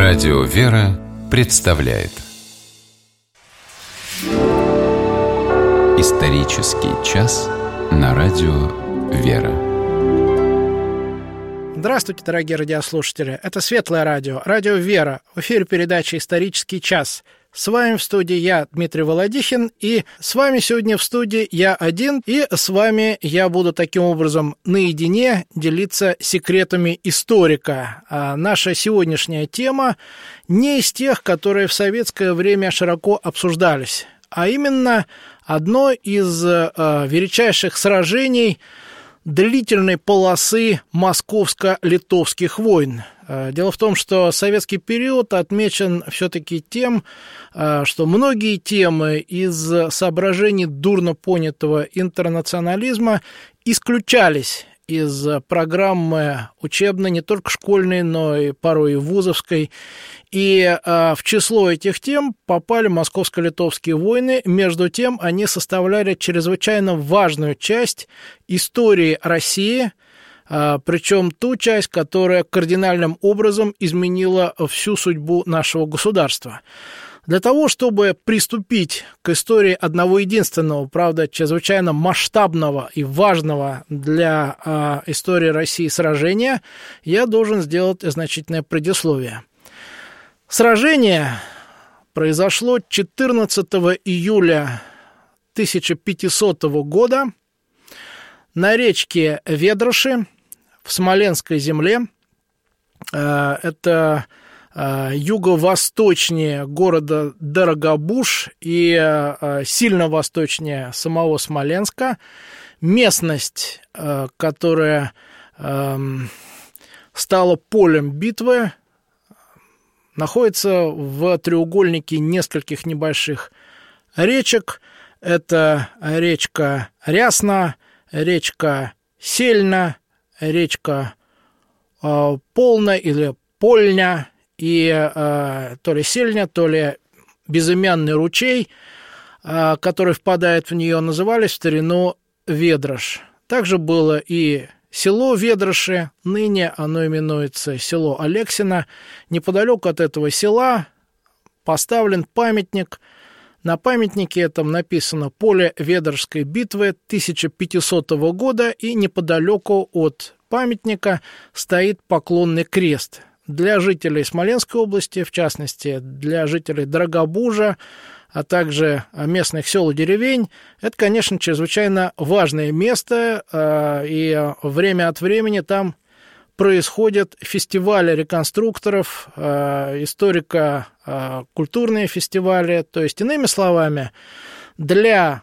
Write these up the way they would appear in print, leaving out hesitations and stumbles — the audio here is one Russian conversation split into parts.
Радио «Вера» представляет Исторический час на Радио «Вера». Здравствуйте, дорогие радиослушатели. Это Светлое радио, Радио «Вера». В эфире передача «Исторический час». С вами в студии я, Дмитрий Володихин, и с вами сегодня в студии я один, и с вами я буду таким образом наедине делиться секретами историка. А наша сегодняшняя тема не из тех, которые в советское время широко обсуждались, а именно одно из величайших сражений длительной полосы московско-литовских войн. Дело в том, что советский период отмечен все-таки тем, что многие темы из соображений дурно понятого интернационализма исключались из программы учебной, не только школьной, но и порой и вузовской. И в число этих тем попали московско-литовские войны. Между тем, они составляли чрезвычайно важную часть истории России, причем ту часть, которая кардинальным образом изменила всю судьбу нашего государства. Для того, чтобы приступить к истории одного единственного, правда, чрезвычайно масштабного и важного для истории России сражения, я должен сделать значительное предисловие. Сражение произошло 14 июля 1500 года на речке Ведроши в Смоленской земле. Это юго-восточнее города Дорогобуж и сильно восточнее самого Смоленска. Местность, которая стала полем битвы, находится в треугольнике нескольких небольших речек. Это речка Рясна, речка Сельна, речка Полна или Польня, и то ли Сельня, то ли безымянный ручей, который впадает в нее, назывались в старину Ведрош. Также было и село Ведроши, ныне оно именуется село Алексино. Неподалеку от этого села поставлен памятник. На памятнике этом написано «Поле Ведрошской битвы 1500 года», и неподалеку от памятника стоит поклонный крест. Для жителей Смоленской области, в частности, для жителей Дорогобужа, а также местных сел и деревень, это, конечно, чрезвычайно важное место, и время от времени там происходят фестивали реконструкторов, историко-культурные фестивали. То есть, иными словами, для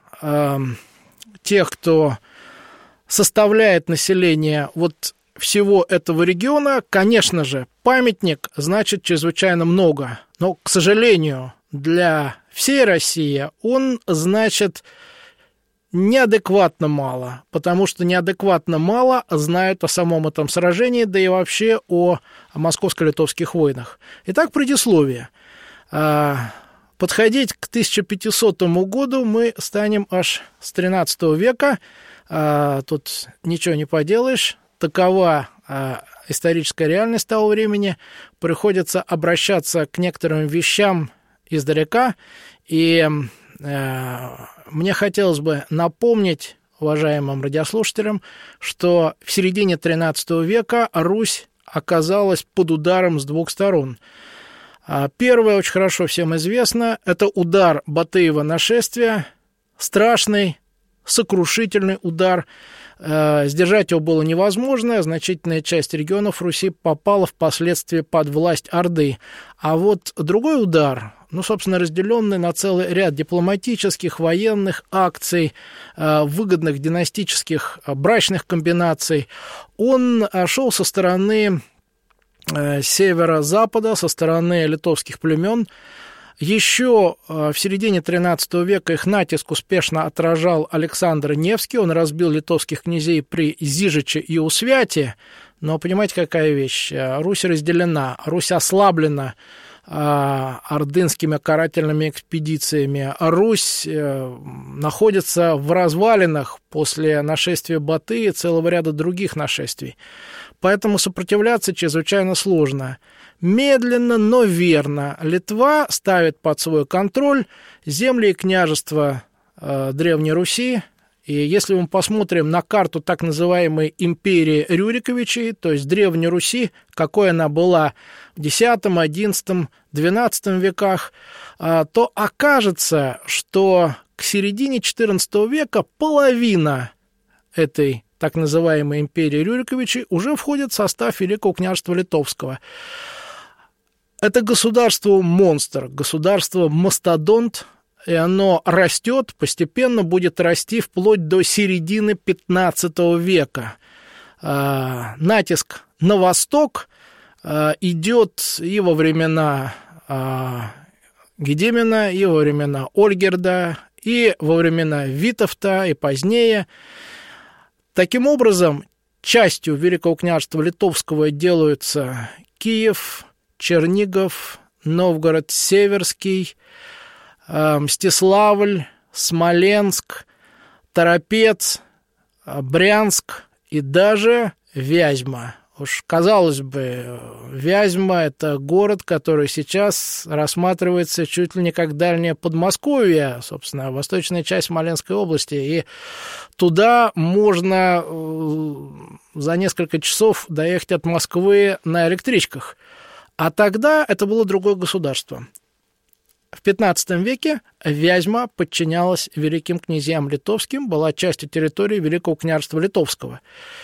тех, кто составляет население вот всего этого региона, конечно же, памятник значит чрезвычайно много. Но, к сожалению, для всей России он значит неадекватно мало, потому что неадекватно мало знают о самом этом сражении, да и вообще о московско-литовских войнах. Итак, предисловие. Подходить к 1500 году мы станем аж с 13 века. Тут ничего не поделаешь. Такова историческая реальность того времени. Приходится обращаться к некоторым вещам издалека. И мне хотелось бы напомнить уважаемым радиослушателям, что в середине XIII века Русь оказалась под ударом с двух сторон. Первое, очень хорошо всем известно, это удар Батыева нашествия, страшный, сокрушительный удар. Сдержать его было невозможно, значительная часть регионов Руси попала впоследствии под власть Орды. А вот другой удар, собственно, разделенный на целый ряд дипломатических, военных акций, выгодных династических брачных комбинаций, он шел со стороны северо-запада, со стороны литовских племен. Еще в середине XIII века их натиск успешно отражал Александр Невский. Он разбил литовских князей при Зижиче и Усвяте. Но понимаете, какая вещь? Русь разделена, Русь ослаблена ордынскими карательными экспедициями. Русь находится в развалинах после нашествия Батыя и целого ряда других нашествий. Поэтому сопротивляться чрезвычайно сложно. Медленно, но верно Литва ставит под свой контроль земли и княжества Древней Руси. И если мы посмотрим на карту так называемой империи Рюриковичей, то есть Древней Руси, какой она была в X, XI, XII веках, то окажется, что к середине XIV века половина этой так называемой империи Рюриковичей уже входит в состав Великого княжества Литовского. Это государство-монстр, государство-мастодонт, и оно растет, постепенно будет расти вплоть до середины XV века. Натиск на восток идет и во времена Гедемина, и во времена Ольгерда, и во времена Витовта, и позднее. Таким образом, частью Великого княжества Литовского делаются Киев, Чернигов, Новгород Северский, Мстиславль, Смоленск, Торопец, Брянск и даже Вязьма. Уж, казалось бы, Вязьма – это город, который сейчас рассматривается чуть ли не как дальнее Подмосковье, собственно, восточная часть Смоленской области, и туда можно за несколько часов доехать от Москвы на электричках. А тогда это было другое государство. В XV веке Вязьма подчинялась великим князьям литовским, была частью территории Великого княжества Литовского.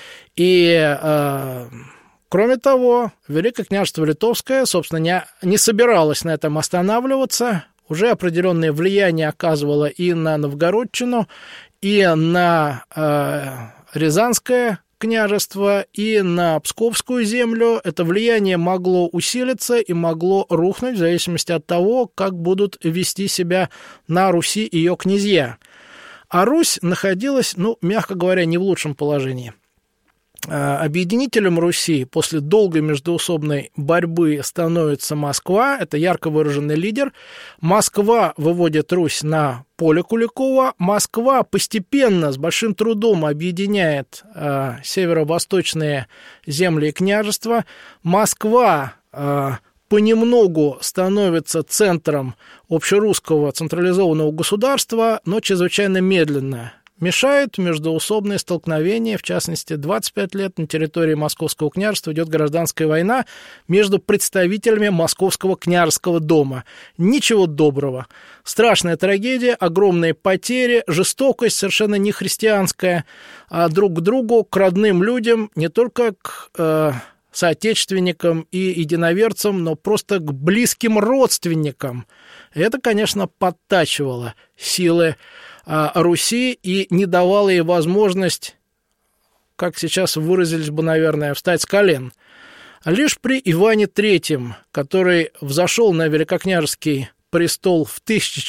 И, кроме того, Великое княжество Литовское, собственно, не собиралось на этом останавливаться, уже определенное влияние оказывало и на Новгородчину, и на Рязанское княжество, и на Псковскую землю. Это влияние могло усилиться и могло рухнуть в зависимости от того, как будут вести себя на Руси ее князья. А Русь находилась, мягко говоря, не в лучшем положении. Объединителем Руси после долгой междоусобной борьбы становится Москва, это ярко выраженный лидер. Москва выводит Русь на поле Куликова. Москва постепенно, с большим трудом объединяет северо-восточные земли и княжества. Москва понемногу становится центром общерусского централизованного государства, но чрезвычайно медленно. Мешают междоусобные столкновения, в частности, 25 лет на территории Московского княжества идет гражданская война между представителями Московского княжеского дома. Ничего доброго. Страшная трагедия, огромные потери, жестокость совершенно не христианская, а друг к другу, к родным людям, не только к соотечественникам и единоверцам, но просто к близким родственникам. Это, конечно, подтачивало силы Руси и не давало ей возможность, как сейчас выразились бы, наверное, встать с колен. Лишь при Иване III, который взошел на великокняжеский престол в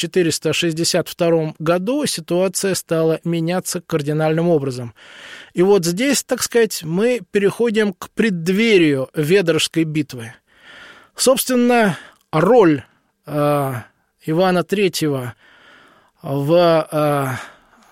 1462 году, ситуация стала меняться кардинальным образом. И вот здесь, так сказать, мы переходим к преддверию Ведрожской битвы. Собственно, роль Ивана III в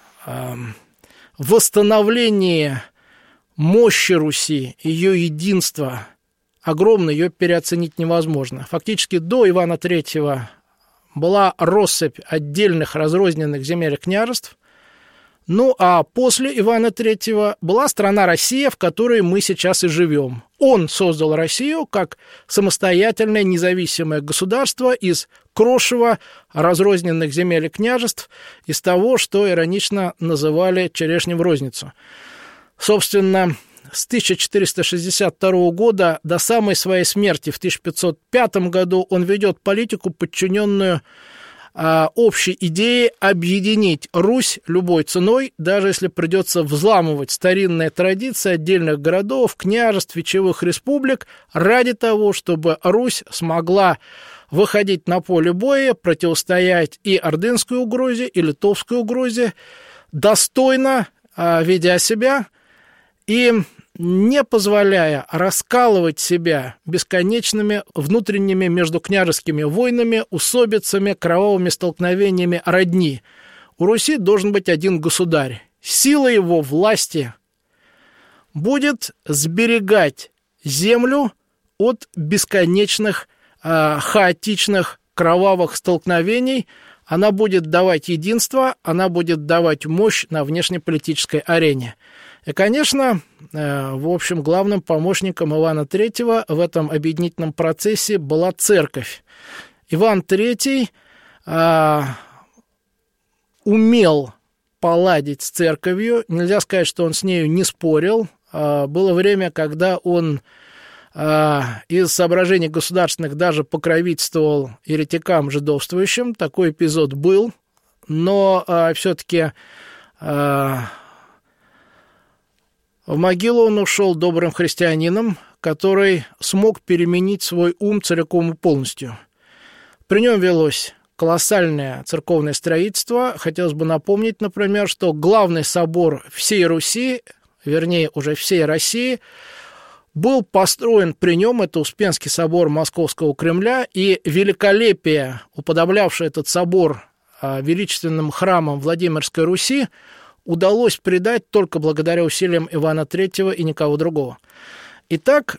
восстановлении мощи Руси, ее единства огромно, ее переоценить невозможно. Фактически до Ивана III была россыпь отдельных разрозненных земель и княжеств, а после Ивана III была страна Россия, в которой мы сейчас и живем. Он создал Россию как самостоятельное независимое государство из крошева разрозненных земель и княжеств, из того, что иронично называли черешню в розницу. Собственно, с 1462 года до самой своей смерти в 1505 году он ведет политику, подчиненную общей идее объединить Русь любой ценой, даже если придется взламывать старинные традиции отдельных городов, княжеств, вечевых республик, ради того, чтобы Русь смогла выходить на поле боя, противостоять и ордынской угрозе, и литовской угрозе, достойно ведя себя. И не позволяя раскалывать себя бесконечными внутренними междукняжескими войнами, усобицами, кровавыми столкновениями родни. У Руси должен быть один государь. Сила его власти будет сберегать землю от бесконечных, хаотичных, кровавых столкновений. Она будет давать единство, она будет давать мощь на внешнеполитической арене. И, конечно, в общем, главным помощником Ивана III в этом объединительном процессе была церковь. Иван III умел поладить с церковью. Нельзя сказать, что он с нею не спорил. Было время, когда он из соображений государственных даже покровительствовал еретикам жидовствующим. Такой эпизод был. Но все-таки в могилу он ушел добрым христианином, который смог переменить свой ум целиком и полностью. При нем велось колоссальное церковное строительство. Хотелось бы напомнить, например, что главный собор всей Руси, вернее, уже всей России, был построен при нем, это Успенский собор Московского Кремля, и великолепие, уподоблявшее этот собор величественным храмам Владимирской Руси, удалось придать только благодаря усилиям Ивана III и никого другого. Итак,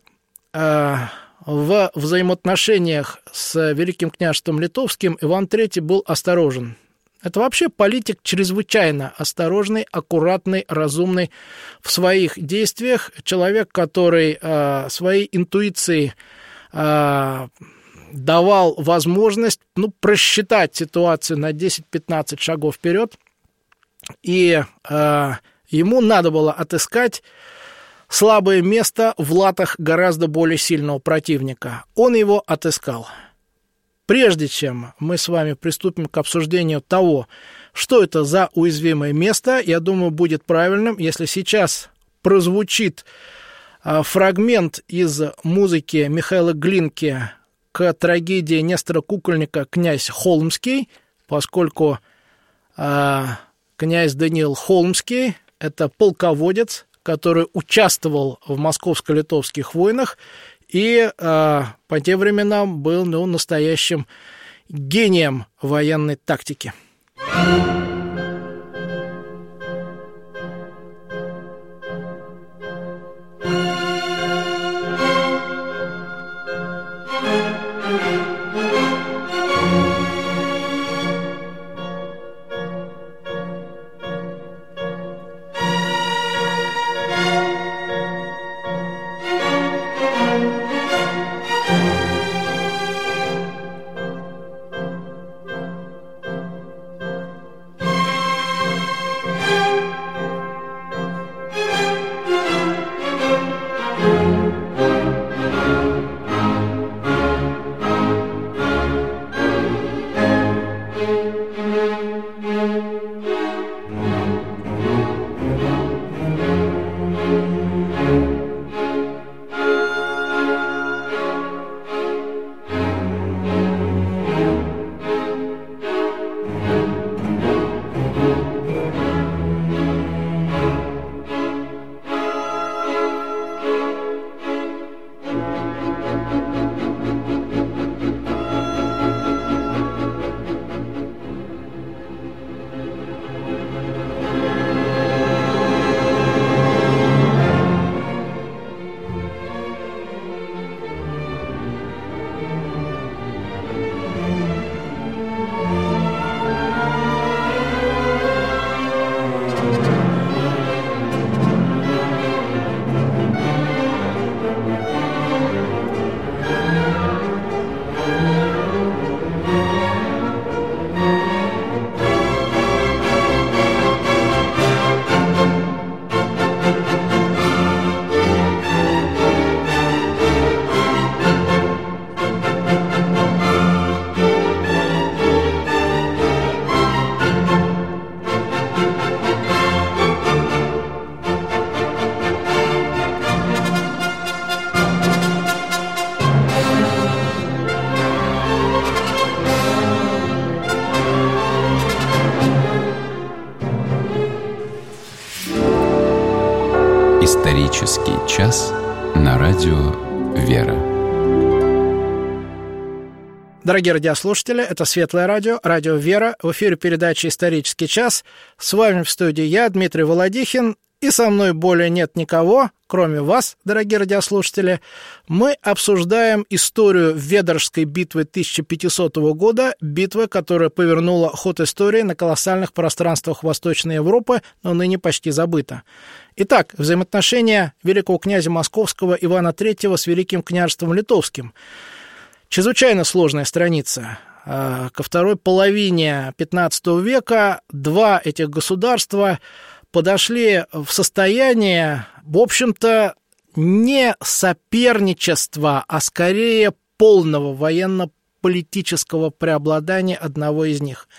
в взаимоотношениях с Великим княжеством Литовским Иван III был осторожен. Это вообще политик чрезвычайно осторожный, аккуратный, разумный в своих действиях. Человек, который своей интуицией давал возможность просчитать ситуацию на 10-15 шагов вперед. И ему надо было отыскать слабое место в латах гораздо более сильного противника. Он его отыскал. Прежде чем мы с вами приступим к обсуждению того, что это за уязвимое место, я думаю, будет правильным, если сейчас прозвучит фрагмент из музыки Михаила Глинки к трагедии Нестора Кукольника «Князь Холмский», поскольку князь Даниил Холмский – это полководец, который участвовал в московско-литовских войнах и по тем временам был настоящим гением военной тактики. час» на радио «Вера». Дорогие радиослушатели, это Светлое радио, радио «Вера». В эфире передача «Исторический час». С вами в студии я, Дмитрий Володихин, и со мной более нет никого, кроме вас, дорогие радиослушатели. Мы обсуждаем историю Ведрожской битвы 1500 года, битвы, которая повернула ход истории на колоссальных пространствах Восточной Европы, но ныне почти забыта. Итак, взаимоотношения великого князя Московского Ивана III с Великим княжеством Литовским. Чрезвычайно сложная страница. Ко второй половине XV века два этих государства подошли в состояние, в общем-то, не соперничества, а скорее полного военно-политического преобладания одного из них.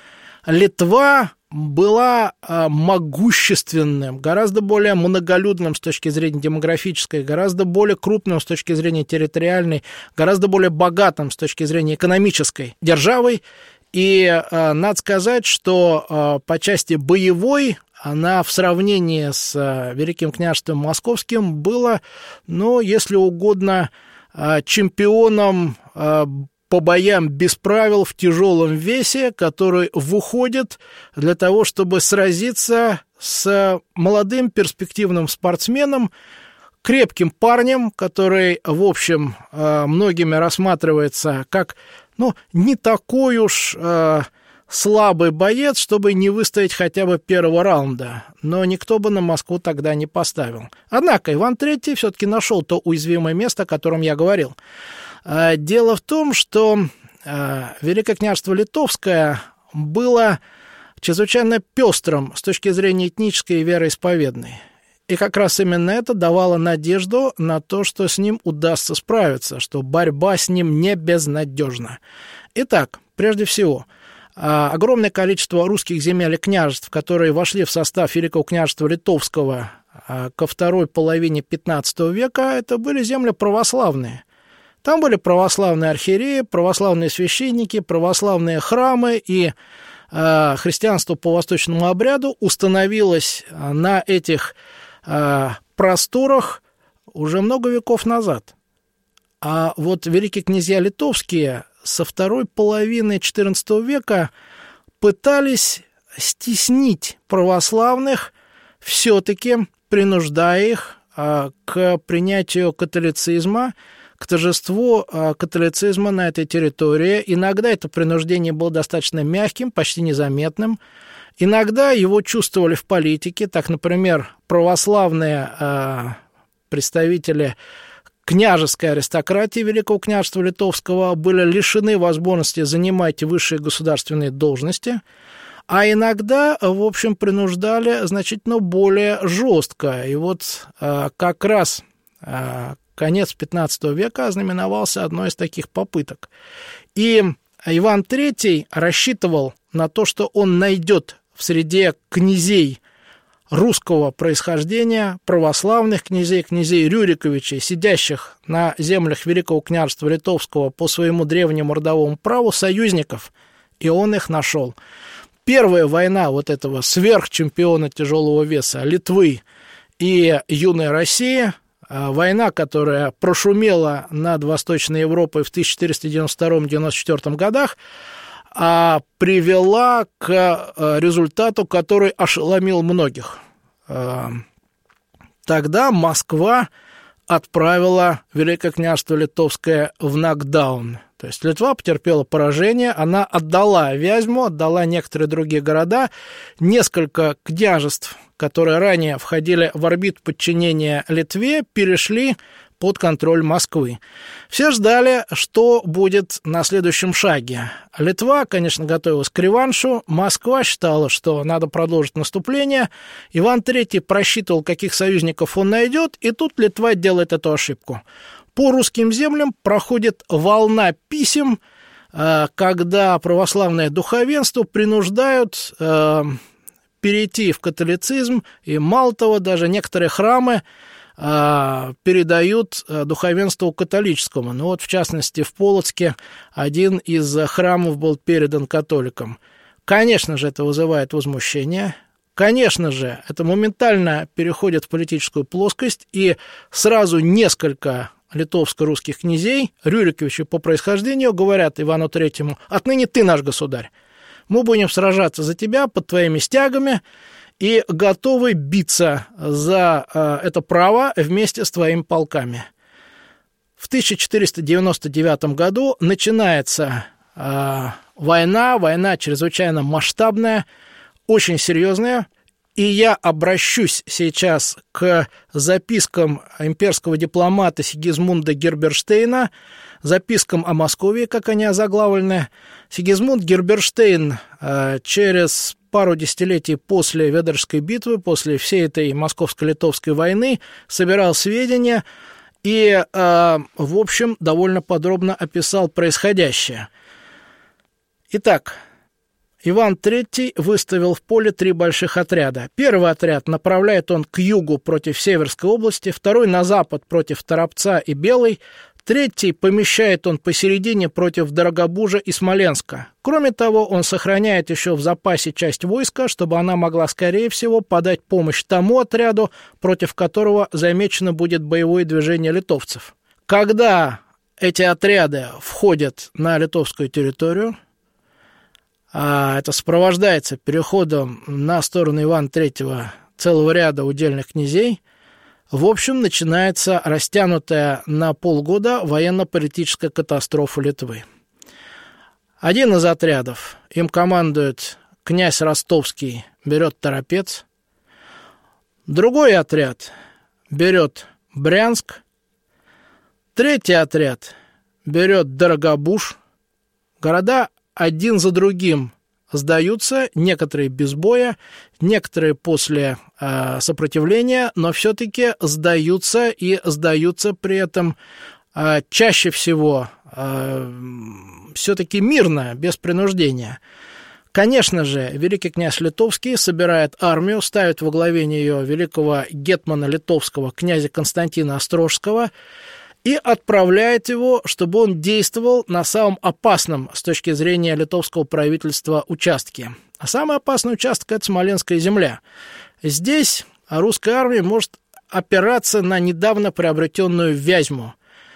Литва была могущественным, гораздо более многолюдным с точки зрения демографической, гораздо более крупным с точки зрения территориальной, гораздо более богатым с точки зрения экономической державой. И надо сказать, что по части боевой она в сравнении с Великим княжеством Московским была, ну, если угодно, чемпионом по боям без правил в тяжелом весе, который выходит для того, чтобы сразиться с молодым перспективным спортсменом, крепким парнем, который, в общем, многими рассматривается как, ну, не такой уж слабый боец, чтобы не выстоять хотя бы первого раунда. Но никто бы на Москву тогда не поставил. Однако Иван III все-таки нашел то уязвимое место, о котором я говорил. Дело в том, что Великое княжество Литовское было чрезвычайно пестрым с точки зрения этнической и вероисповедной. И как раз именно это давало надежду на то, что с ним удастся справиться, что борьба с ним не безнадежна. Итак, прежде всего, огромное количество русских земель и княжеств, которые вошли в состав Великого княжества Литовского ко второй половине XV века, это были земли православные. Там были православные архиереи, православные священники, православные храмы, и христианство по восточному обряду установилось на этих просторах уже много веков назад. А вот великие князья литовские со второй половины XIV века пытались стеснить православных, все-таки принуждая их к принятию католицизма, к торжеству католицизма на этой территории. Иногда это принуждение было достаточно мягким, почти незаметным. Иногда его чувствовали в политике. Так, например, православные представители княжеской аристократии Великого княжества Литовского были лишены возможности занимать высшие государственные должности, а иногда, в общем, принуждали значительно более жестко. И вот как раз конец XV века ознаменовался одной из таких попыток. И Иван III рассчитывал на то, что он найдет в среде князей русского происхождения, православных князей, князей Рюриковичей, сидящих на землях Великого княжества Литовского по своему древнему родовому праву, союзников, и он их нашел. Первая война вот этого сверхчемпиона тяжелого веса Литвы и юной России, война, которая прошумела над Восточной Европой в 1492-94 годах, привела к результату, который ошеломил многих. Тогда Москва отправила Великое княжество Литовское в нокдаун. То есть Литва потерпела поражение, она отдала Вязьму, отдала некоторые другие города, несколько княжеств, которые ранее входили в орбиту подчинения Литве, перешли под контроль Москвы. Все ждали, что будет на следующем шаге. Литва, конечно, готовилась к реваншу, Москва считала, что надо продолжить наступление, Иван III просчитывал, каких союзников он найдет, и тут Литва делает эту ошибку. По русским землям проходит волна писем, когда православное духовенство принуждают перейти в католицизм, и мало того, даже некоторые храмы передают духовенству католическому. Ну вот, в частности, в Полоцке один из храмов был передан католикам. Конечно же, это вызывает возмущение. Конечно же, это моментально переходит в политическую плоскость, и сразу несколько литовско-русских князей, Рюриковичи по происхождению, говорят Ивану Третьему: «Отныне ты наш государь. Мы будем сражаться за тебя под твоими стягами и готовы биться за это право вместе с твоими полками». В 1499 году начинается война чрезвычайно масштабная, очень серьезная, и я обращусь сейчас к запискам имперского дипломата Сигизмунда Герберштейна, запискам о Московии, как они озаглавлены. Сигизмунд Герберштейн через пару десятилетий после Ведерской битвы, после всей этой московско-литовской войны, собирал сведения и, в общем, довольно подробно описал происходящее. Итак, Иван III выставил в поле 3 больших отряда. Первый отряд направляет он к югу против Северской области, второй на запад против Торопца и Белой, третий помещает он посередине против Дорогобужа и Смоленска. Кроме того, он сохраняет еще в запасе часть войска, чтобы она могла, скорее всего, подать помощь тому отряду, против которого замечено будет боевое движение литовцев. Когда эти отряды входят на литовскую территорию, это сопровождается переходом на сторону Ивана III целого ряда удельных князей, в общем, начинается растянутая на полгода военно-политическая катастрофа Литвы. Один из отрядов, им командует князь Ростовский, берет Торопец. Другой отряд берет Брянск. Третий отряд берет Дорогобуж. Города один за другим сдаются, некоторые без боя, некоторые после сопротивления, но все-таки сдаются, и сдаются при этом чаще всего все-таки мирно, без принуждения. Конечно же, великий князь Литовский собирает армию, ставит во главе нее великого гетмана литовского князя Константина Острожского и отправляет его, чтобы он действовал на самом опасном с точки зрения литовского правительства участке. А самый опасный участок – это Смоленская земля. Здесь русская армия может опираться на недавно приобретенную Вязьму.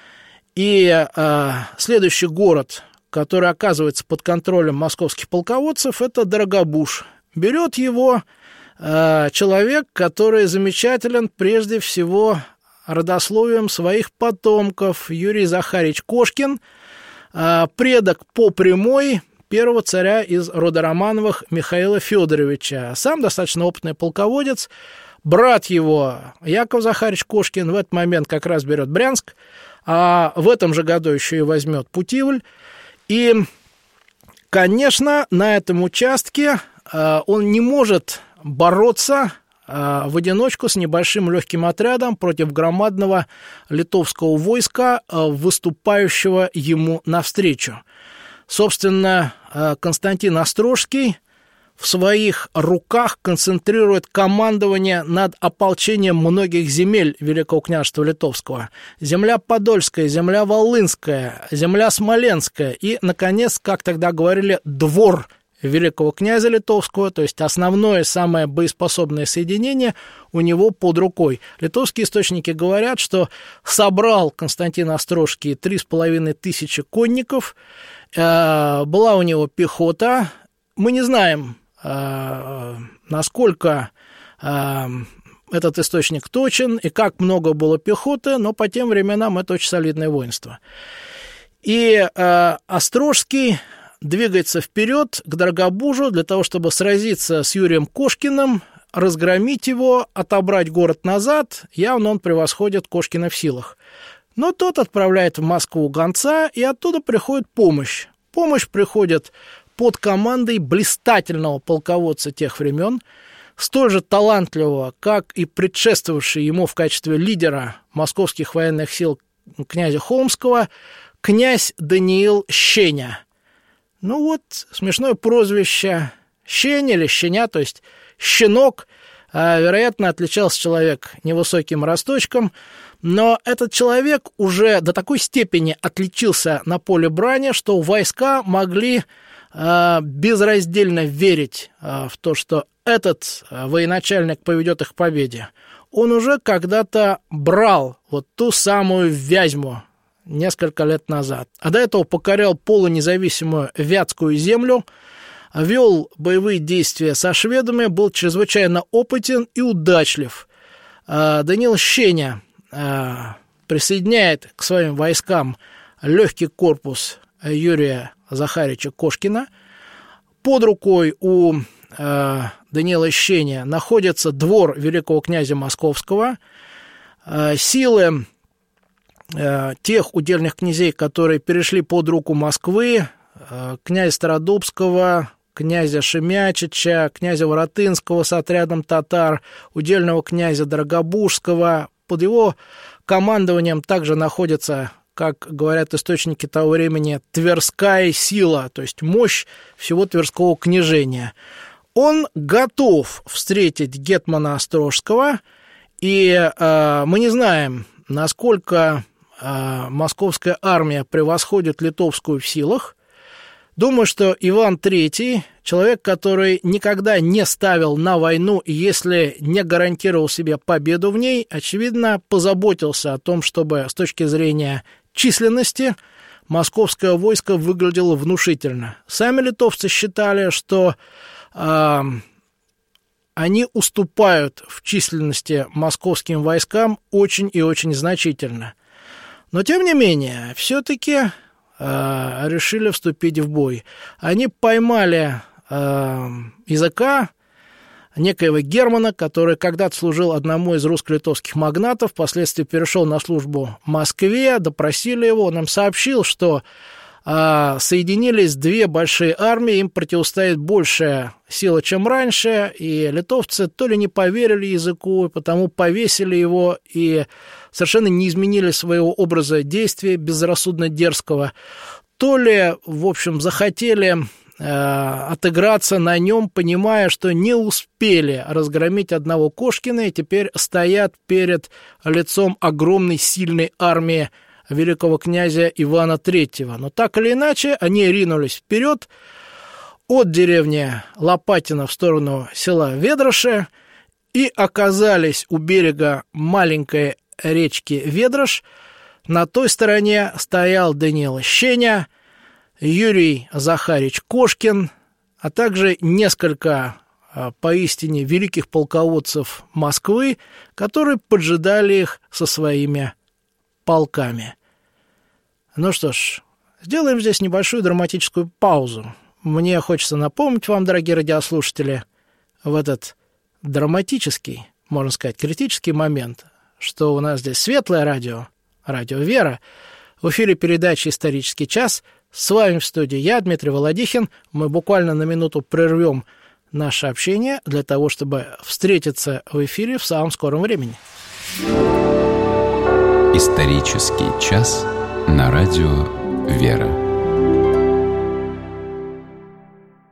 И следующий город, который оказывается под контролем московских полководцев, это Дорогобуж. Берет его человек, который замечателен прежде всего родословием своих потомков, Юрий Захарьевич Кошкин, предок по прямой первого царя из рода Романовых Михаила Федоровича. Сам достаточно опытный полководец. Брат его, Яков Захарьевич Кошкин, в этот момент как раз берет Брянск, а в этом же году еще и возьмет Путивль. И, конечно, на этом участке он не может бороться в одиночку с небольшим легким отрядом против громадного литовского войска, выступающего ему навстречу. Собственно, Константин Острожский в своих руках концентрирует командование над ополчением многих земель Великого княжества Литовского. Земля Подольская, земля Волынская, земля Смоленская и, наконец, как тогда говорили, двор великого князя Литовского, то есть основное, самое боеспособное соединение у него под рукой. Литовские источники говорят, что собрал Константин Острожский 3500 конников, была у него пехота. Мы не знаем, насколько этот источник точен и как много было пехоты, но по тем временам это очень солидное воинство. И Острожский двигается вперед к Дорогобужу для того, чтобы сразиться с Юрием Кошкиным, разгромить его, отобрать город назад. Явно он превосходит Кошкина в силах. Но тот отправляет в Москву гонца, и оттуда приходит помощь. Помощь приходит под командой блистательного полководца тех времен, столь же талантливого, как и предшествовавший ему в качестве лидера московских военных сил князя Холмского, князь Даниил Щеня. Ну вот, смешное прозвище Щеня или Щеня, то есть щенок. Вероятно, отличался человек невысоким росточком, но этот человек уже до такой степени отличился на поле брани, что войска могли безраздельно верить в то, что этот военачальник поведет их к победе. Он уже когда-то брал вот ту самую Вязьму несколько лет назад, а до этого покорял полунезависимую Вятскую землю, вел боевые действия со шведами, был чрезвычайно опытен и удачлив. Даниил Щеня присоединяет к своим войскам легкий корпус Юрия Захарича Кошкина. Под рукой у Даниила Щеня находится двор великого князя Московского. Силы тех удельных князей, которые перешли под руку Москвы, князя Стародубского, князя Шемячича, князя Воротынского с отрядом татар, удельного князя Дорогобужского. Под его командованием также находится, как говорят источники того времени, Тверская сила, то есть мощь всего Тверского княжения. Он готов встретить гетмана Острожского, и мы не знаем, насколько московская армия превосходит литовскую в силах. Думаю, что Иван III, человек, который никогда не ставил на войну, если не гарантировал себе победу в ней, очевидно, позаботился о том, чтобы с точки зрения численности московское войско выглядело внушительно. Сами литовцы считали, что они уступают в численности московским войскам очень и очень значительно. Но, тем не менее, все-таки решили вступить в бой. Они поймали языка некоего Германа, который когда-то служил одному из русско-литовских магнатов, впоследствии перешел на службу в Москве, допросили его, он им сообщил, что соединились две большие армии, им противостоит большая сила, чем раньше, и литовцы то ли не поверили языку, и потому повесили его, и совершенно не изменили своего образа действия безрассудно дерзкого, то ли, в общем, захотели отыграться на нем, понимая, что не успели разгромить одного Кошкина, и теперь стоят перед лицом огромной сильной армии великого князя Ивана III. Но так или иначе, они ринулись вперед от деревни Лопатино в сторону села Ведроши и оказались у берега маленькой речки Ведрош. На той стороне стоял Даниил Щеня, Юрий Захарич Кошкин, а также несколько поистине великих полководцев Москвы, которые поджидали их со своими полками. Ну что ж, сделаем здесь небольшую драматическую паузу. Мне хочется напомнить вам, дорогие радиослушатели, в этот драматический, можно сказать, критический момент, что у нас здесь светлое радио, радио «Вера». В эфире передачи «Исторический час». С вами в студии я, Дмитрий Володихин. Мы буквально на минуту прервем наше общение для того, чтобы встретиться в эфире в самом скором времени. «Исторический час» на радио «Вера».